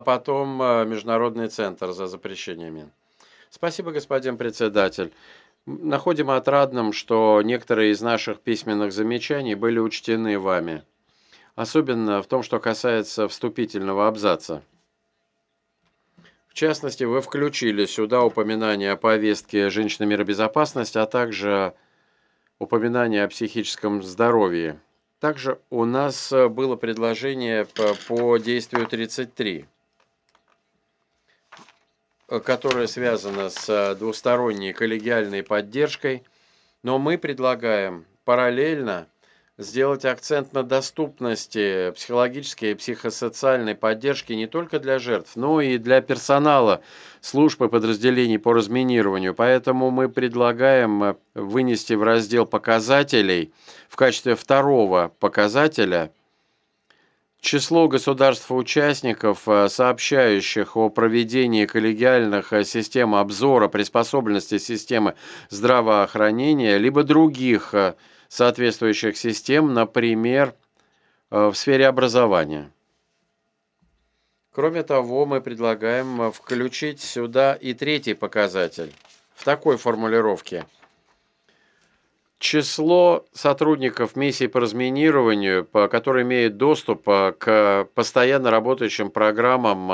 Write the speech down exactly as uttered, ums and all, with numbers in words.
потом э, Международный центр за запрещение мин. Спасибо, господин председатель. М, Находим отрадным, что некоторые из наших письменных замечаний были учтены вами, особенно в том, что касается вступительного абзаца. В частности, вы включили сюда упоминание о повестке «Женщина, мир и безопасность», а также упоминание о психическом здоровье. Также у нас э, было предложение по, по действию тридцать три, э, которое связано с э, двусторонней коллегиальной поддержкой, но мы предлагаем параллельно сделать акцент на доступности психологической и психосоциальной поддержки не только для жертв, но и для персонала служб и подразделений по разминированию. Поэтому мы предлагаем э, вынести в раздел показателей в качестве второго показателя число государств-участников, э, сообщающих о проведении коллегиальных э, систем обзора приспособленности системы здравоохранения, либо других э, соответствующих систем, например, э, в сфере образования. Кроме того, мы предлагаем э, включить сюда и третий показатель в такой формулировке. Число сотрудников миссии по разминированию, по- которые имеют доступ э, к постоянно работающим программам